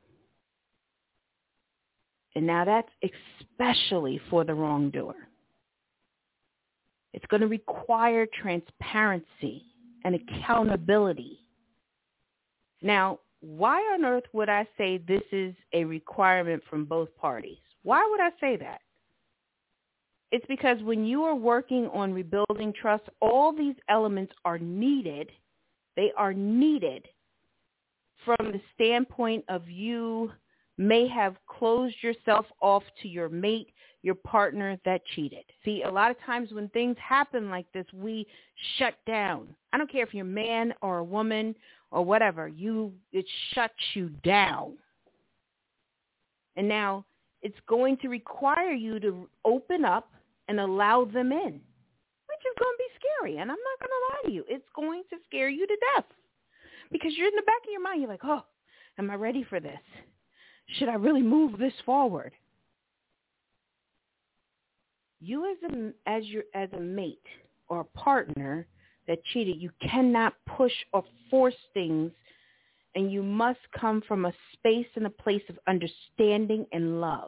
And now that's especially for the wrongdoer. It's going to require transparency and accountability. Now, why on earth would I say this is a requirement from both parties? Why would I say that? It's because when you are working on rebuilding trust, all these elements are needed. They are needed from the standpoint of you may have closed yourself off to your mate, your partner that cheated. See, a lot of times when things happen like this, we shut down. I don't care if you're a man or a woman or whatever. It shuts you down. And now it's going to require you to open up and allow them in, which is going to be scary. And I'm not going to lie to you. It's going to scare you to death. Because you're in the back of your mind, you're like, oh, am I ready for this? Should I really move this forward? You as a mate or a partner that cheated, you cannot push or force things, and you must come from a space and a place of understanding and love.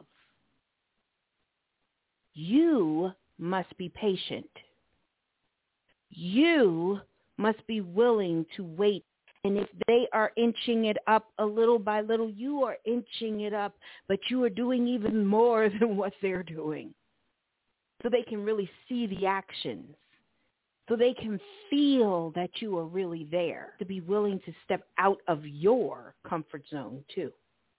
You must be patient. You must be willing to wait. And if they are inching it up a little by little, you are inching it up, but you are doing even more than what they're doing. So they can really see the actions. So they can feel that you are really there. To be willing to step out of your comfort zone too.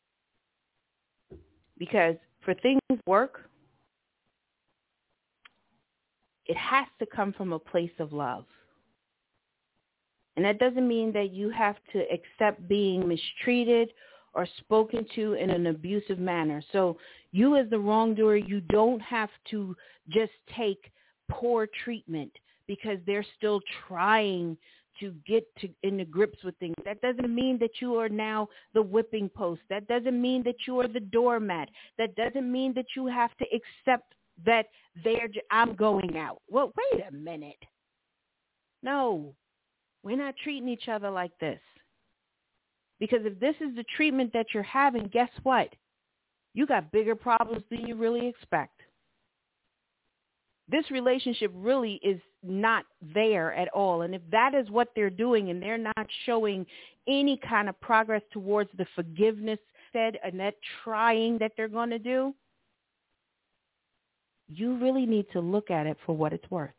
Because for things to work, it has to come from a place of love. And that doesn't mean that you have to accept being mistreated or spoken to in an abusive manner. So you as the wrongdoer, you don't have to just take poor treatment because they're still trying to get into grips with things. That doesn't mean that you are now the whipping post. That doesn't mean that you are the doormat. That doesn't mean that you have to accept that I'm going out. Well, wait a minute. No. We're not treating each other like this. Because if this is the treatment that you're having, guess what? You got bigger problems than you really expect. This relationship really is not there at all. And if that is what they're doing and they're not showing any kind of progress towards the forgiveness and that trying that they're going to do, you really need to look at it for what it's worth.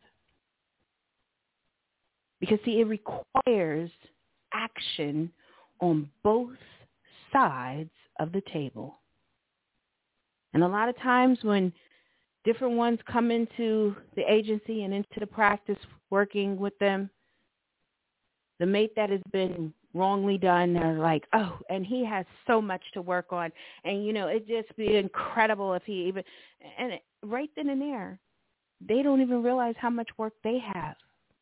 Because, see, it requires action on both sides of the table. And a lot of times when different ones come into the agency and into the practice working with them, the mate that has been wrongly done. They're like, oh, and he has so much to work on. And, it'd just be incredible if he even, and right then and there, they don't even realize how much work they have.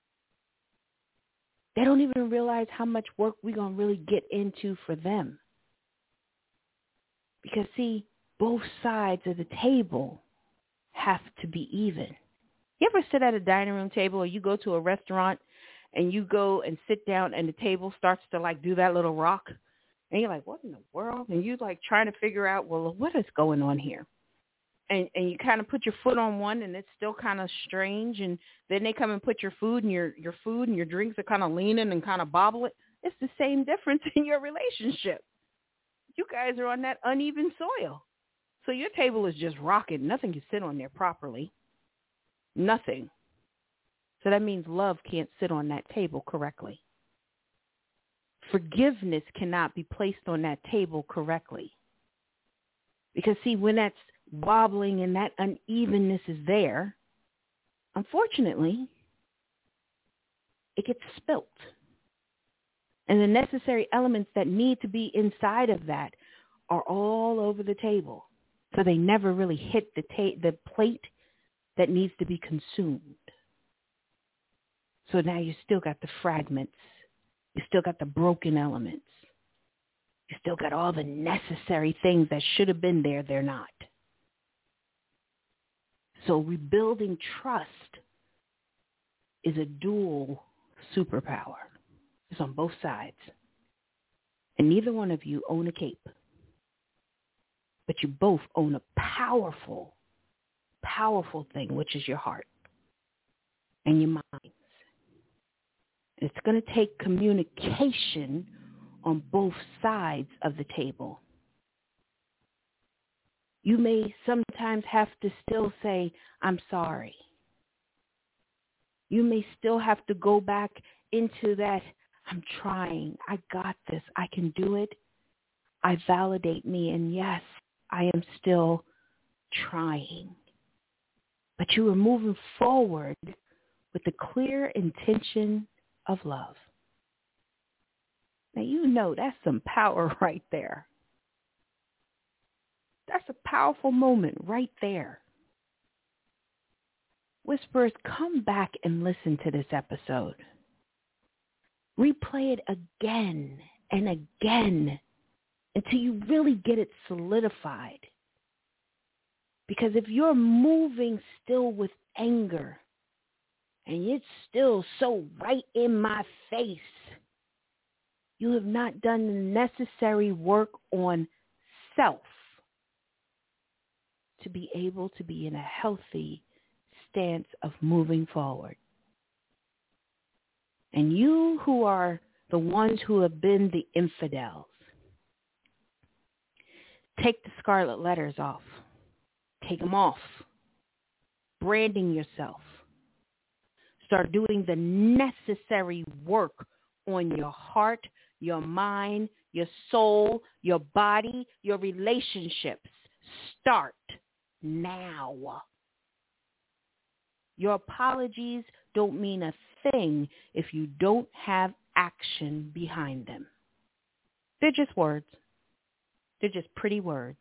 They don't even realize how much work we're going to really get into for them. Because, see, both sides of the table have to be even. You ever sit at a dining room table or you go to a restaurant and you go and sit down and the table starts to like do that little rock? And you're like, what in the world? And you're like trying to figure out, well, what is going on here? And you kind of put your foot on one and it's still kind of strange. And then they come and put your food and your food and your drinks are kind of leaning and kind of bobbling. It's the same difference in your relationship. You guys are on that uneven soil. So your table is just rocking. Nothing can sit on there properly. Nothing. So that means love can't sit on that table correctly. Forgiveness cannot be placed on that table correctly. Because, see, when that's wobbling and that unevenness is there, unfortunately, it gets spilt. And the necessary elements that need to be inside of that are all over the table. So they never really hit the plate that needs to be consumed. So now you still got the fragments. You still got the broken elements. You still got all the necessary things that should have been there, they're not. So rebuilding trust is a dual superpower. It's on both sides. And neither one of you own a cape. But you both own a powerful, powerful thing, which is your heart and your minds. It's going to take communication on both sides of the table. You may sometimes have to still say, I'm sorry. You may still have to go back into that, I'm trying, I got this, I can do it. I validate me, and yes, I am still trying. But you are moving forward with the clear intention of love. Now, that's some power right there. That's a powerful moment right there. Whisperers, come back and listen to this episode. Replay it again and again until you really get it solidified. Because if you're moving still with anger and it's still so right in my face, you have not done the necessary work on self to be able to be in a healthy stance of moving forward. And you who are the ones who have been the infidels, take the scarlet letters off. Take them off. Branding yourself. Start doing the necessary work on your heart, your mind, your soul, your body, your relationships. Start now. Your apologies don't mean a thing if you don't have action behind them. They're just words. They're just pretty words.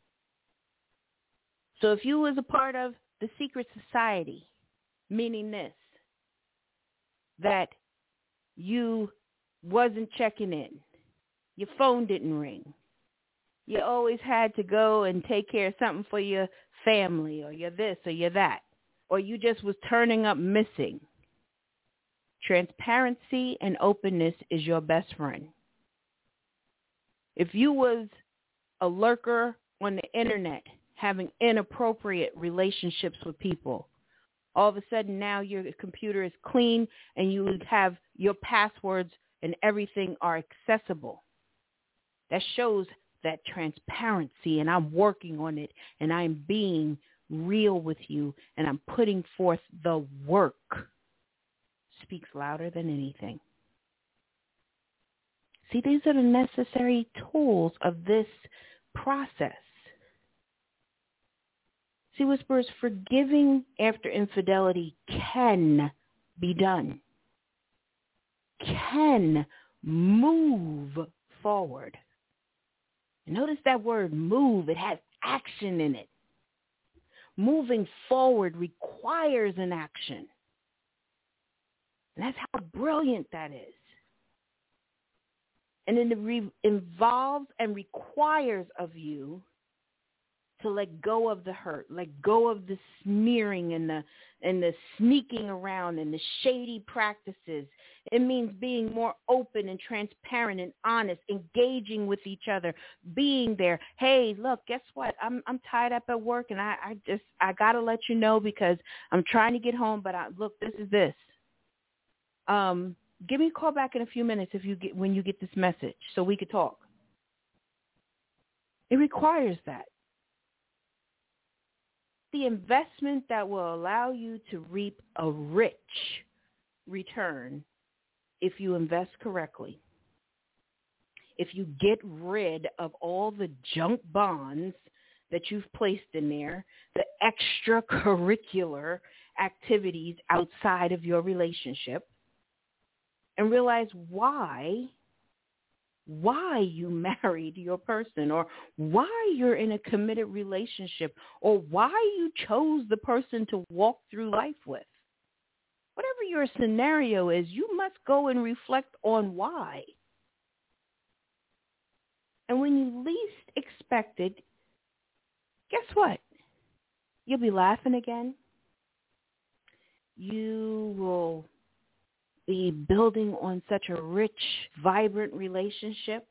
So if you was a part of the secret society, meaning this, that you wasn't checking in, your phone didn't ring, you always had to go and take care of something for your family, or you're this or you're that, or you just was turning up missing, transparency and openness is your best friend. If you was a lurker on the internet, having inappropriate relationships with people, all of a sudden now your computer is clean and you have your passwords and everything are accessible. That shows that transparency, and I'm working on it, and I'm being real with you, and I'm putting forth the work. Speaks louder than anything. See, these are the necessary tools of this process. See, Whisperers, forgiving after infidelity can be done. Can move forward. Notice that word move. It has action in it. Moving forward requires an action. And that's how brilliant that is. And it involves and requires of you to let go of the hurt, let go of the smearing and the sneaking around and the shady practices. It means being more open and transparent and honest, engaging with each other, being there. Hey, look, guess what? I'm tied up at work, and I gotta let you know because I'm trying to get home. But look, this is this. Give me a call back in a few minutes when you get this message, so we could talk. It requires that. The investment that will allow you to reap a rich return if you invest correctly. If you get rid of all the junk bonds that you've placed in there, the extracurricular activities outside of your relationship, and realize why you married your person, or why you're in a committed relationship, or why you chose the person to walk through life with. Whatever your scenario is, you must go and reflect on why. And when you least expect it, guess what? You'll be laughing again. You will be building on such a rich, vibrant relationship.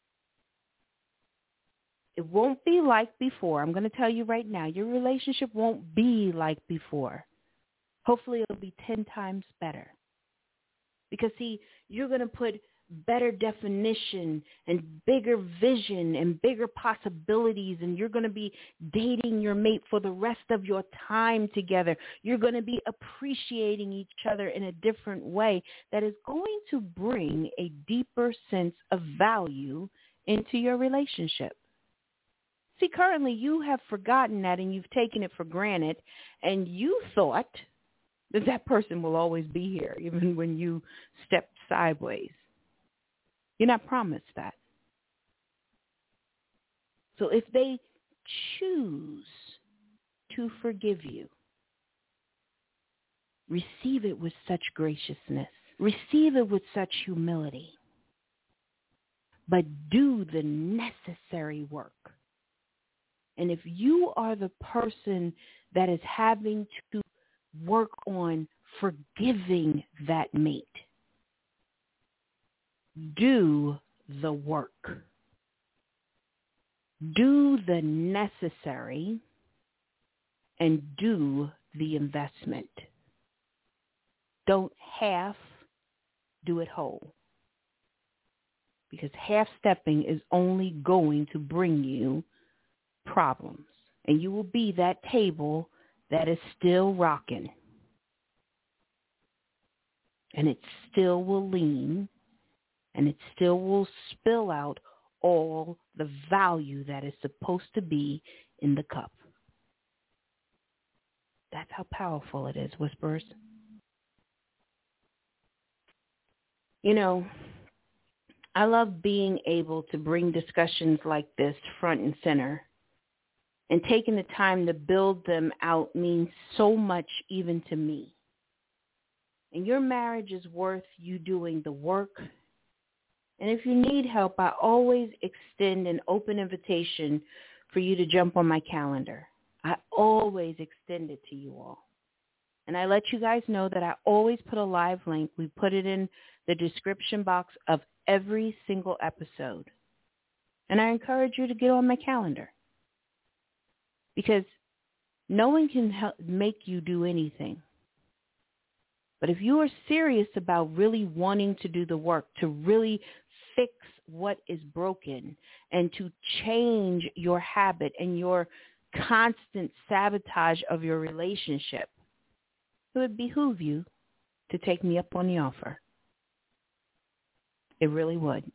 It won't be like before. I'm going to tell you right now, your relationship won't be like before. Hopefully it'll be 10 times better. Because, see, you're going to put better definition and bigger vision and bigger possibilities, and you're going to be dating your mate for the rest of your time together. You're going to be appreciating each other in a different way that is going to bring a deeper sense of value into your relationship. See, currently you have forgotten that and you've taken it for granted, and you thought that person will always be here even when you step sideways. You're not promised that. So if they choose to forgive you, receive it with such graciousness. Receive it with such humility. But do the necessary work. And if you are the person that is having to work on forgiving that mate, do the work. Do the necessary and do the investment. Don't half, do it whole. Because half-stepping is only going to bring you problems. And you will be that table that is still rocking. And it still will lean. And it still will spill out all the value that is supposed to be in the cup. That's how powerful it is, Whisperers. You know, I love being able to bring discussions like this front and center. And taking the time to build them out means so much even to me. And your marriage is worth you doing the work. And if you need help, I always extend an open invitation for you to jump on my calendar. I always extend it to you all. And I let you guys know that I always put a live link. We put it in the description box of every single episode. And I encourage you to get on my calendar. Because no one can make you do anything. But if you are serious about really wanting to do the work, to really fix what is broken, and to change your habit and your constant sabotage of your relationship, it would behoove you to take me up on the offer. It really would.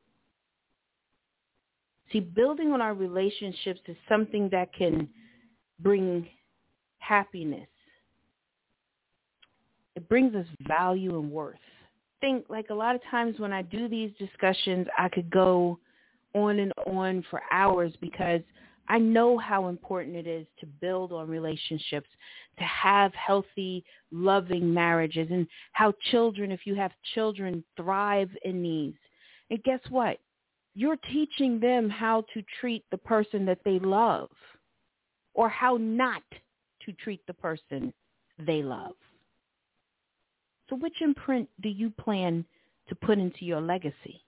See, building on our relationships is something that can bring happiness. It brings us value and worth. think like a lot of times when I do these discussions, I could go on and on for hours because I know how important it is to build on relationships, to have healthy, loving marriages, and how children, if you have children, thrive in these. And guess what? You're teaching them how to treat the person that they love or how not to treat the person they love. So which imprint do you plan to put into your legacy?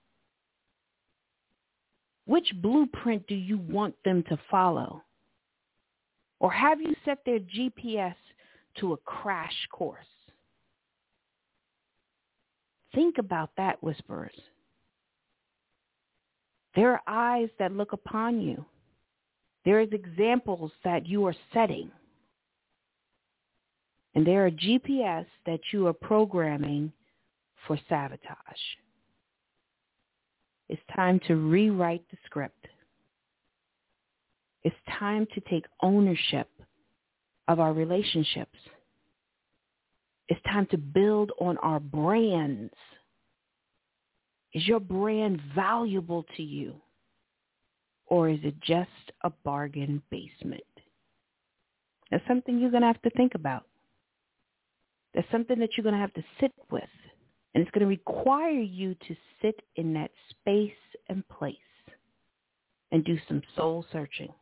Which blueprint do you want them to follow? Or have you set their GPS to a crash course? Think about that, whisperers. There are eyes that look upon you. There is examples that you are setting. And there are GPS that you are programming for sabotage. It's time to rewrite the script. It's time to take ownership of our relationships. It's time to build on our brands. Is your brand valuable to you? Or is it just a bargain basement? That's something you're going to have to think about. That's something that you're going to have to sit with. And it's going to require you to sit in that space and place and do some soul searching.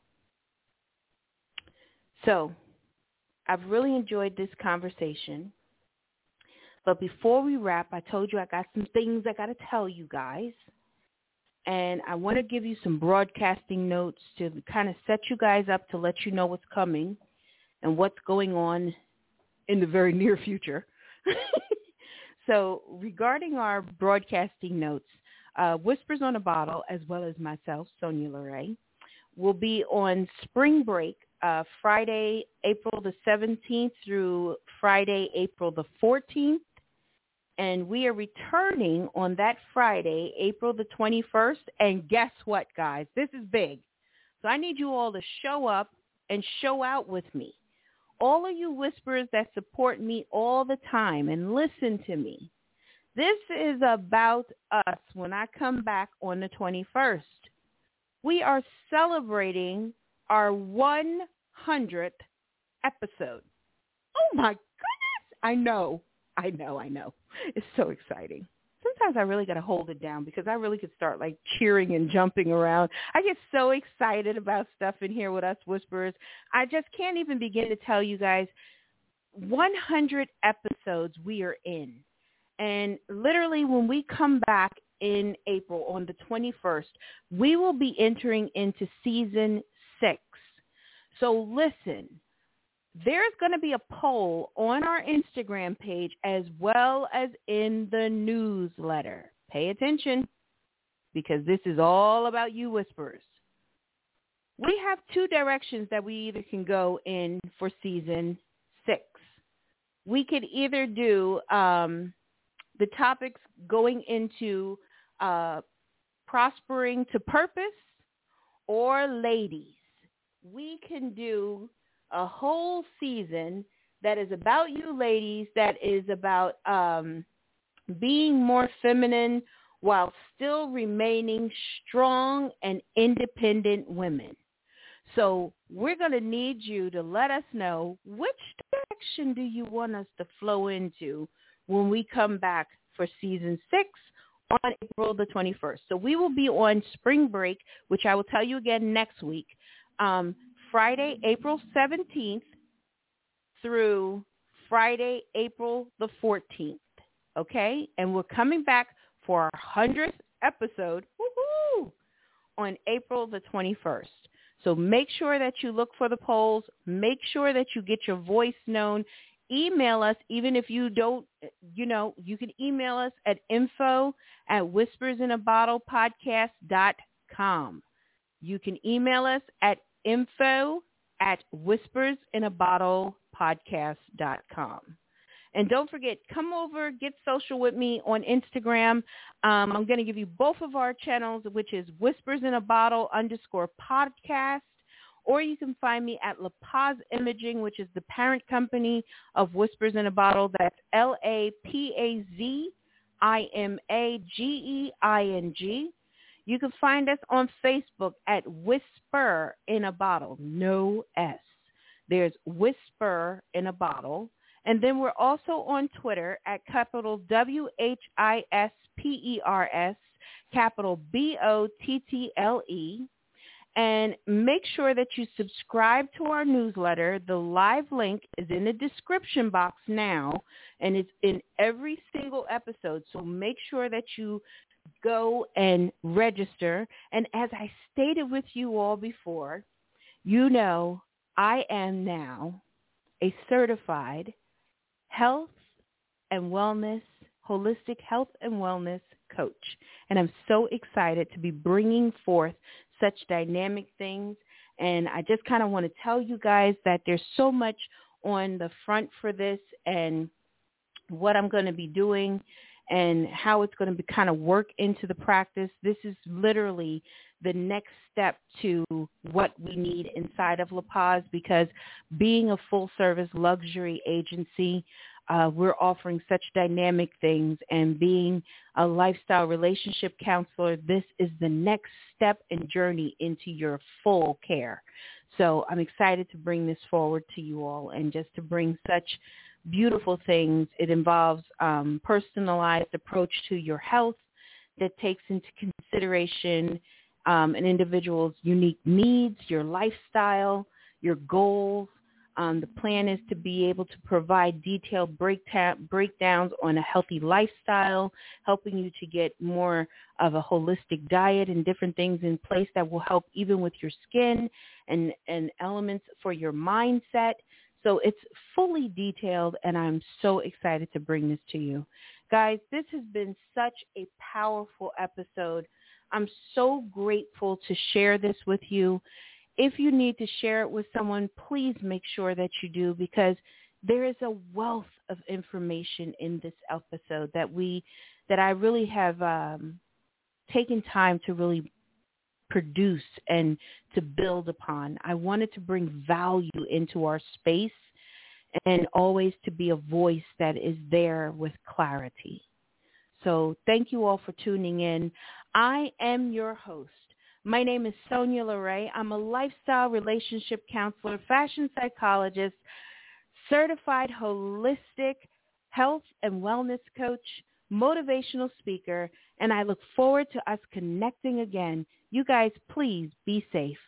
So I've really enjoyed this conversation. But before we wrap, I told you I got some things I got to tell you guys. And I want to give you some broadcasting notes to kind of set you guys up to let you know what's coming and what's going on in the very near future. So regarding our broadcasting notes, Whispers on a Bottle, as well as myself, Sonia Luray, will be on spring break Friday, April the 17th through Friday, April the 14th. And we are returning on that Friday, April the 21st. And guess what, guys? This is big. So I need you all to show up and show out with me. All of you whisperers that support me all the time and listen to me. This is about us when I come back on the 21st. We are celebrating our 100th episode. Oh, my goodness. I know. It's so exciting. Sometimes I really got to hold it down because I really could start like cheering and jumping around. I get so excited about stuff in here with us whisperers. I just can't even begin to tell you guys 100 episodes we are in. And literally when we come back in April on the 21st, we will be entering into season 6. So listen. There's going to be a poll on our Instagram page as well as in the newsletter. Pay attention because this is all about you whisperers. We have 2 directions that we either can go in for season 6. We could either do the topics going into prospering to purpose or ladies. We can do a whole season that is about you ladies, that is about being more feminine while still remaining strong and independent women. So we're going to need you to let us know which direction do you want us to flow into when we come back for season 6 on April the 21st. So we will be on spring break, which I will tell you again next week. Friday, April 17th through Friday, April the 14th, okay? And we're coming back for our 100th episode on April the 21st. So make sure that you look for the polls. Make sure that you get your voice known. Email us, even if you don't, you can email us at info@whispersinabottlepodcast.com. You can email us at info@whispersinabottlepodcast.com. And don't forget, come over, get social with me on Instagram. I'm going to give you both of our channels, which is Whispers in a Bottle _podcast, or you can find me at La Paz Imaging, which is the parent company of Whispers in a Bottle. That's LAPAZ IMAGEING. You can find us on Facebook at Whisper in a Bottle, no S. There's Whisper in a Bottle. And then we're also on Twitter at capital WHISPERS, capital BOTTLE. And make sure that you subscribe to our newsletter. The live link is in the description box now, and it's in every single episode. So make sure that you go and register. And as I stated with you all before, you know I am now a certified health and wellness, holistic health and wellness coach. And I'm so excited to be bringing forth such dynamic things. And I just kind of want to tell you guys that there's so much on the front for this and what I'm going to be doing and how it's going to be kind of work into the practice. This is literally the next step to what we need inside of La Paz, because being a full-service luxury agency, we're offering such dynamic things, and being a lifestyle relationship counselor, this is the next step and journey into your full care. So I'm excited to bring this forward to you all and just to bring such beautiful things. It involves personalized approach to your health that takes into consideration an individual's unique needs, your lifestyle, your goals. The plan is to be able to provide detailed breakdowns on a healthy lifestyle, helping you to get more of a holistic diet and different things in place that will help even with your skin and elements for your mindset. So it's fully detailed, and I'm so excited to bring this to you. Guys, this has been such a powerful episode. I'm so grateful to share this with you. If you need to share it with someone, please make sure that you do, because there is a wealth of information in this episode that I really have taken time to really produce and to build upon. I wanted to bring value into our space and always to be a voice that is there with clarity. So thank you all for tuning in. I am your host. My name is Sonia LeRae. I'm a lifestyle relationship counselor, fashion psychologist, certified holistic health and wellness coach, motivational speaker, and I look forward to us connecting again. You guys, please be safe.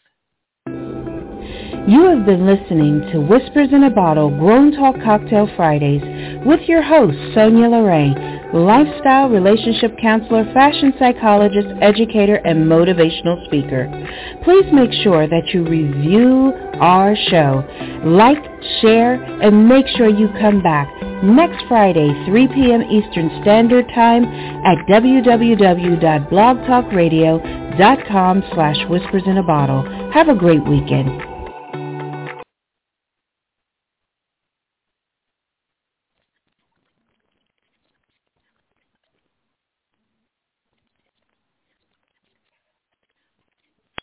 You have been listening to Whispers in a Bottle Grown Talk Cocktail Fridays with your host, Sonia LeRae, lifestyle relationship counselor, fashion psychologist, educator, and motivational speaker. Please make sure that you review our show, like, share, and make sure you come back next Friday, 3 p.m. Eastern Standard Time at www.blogtalkradio.com/whispers in a bottle. Have a great weekend.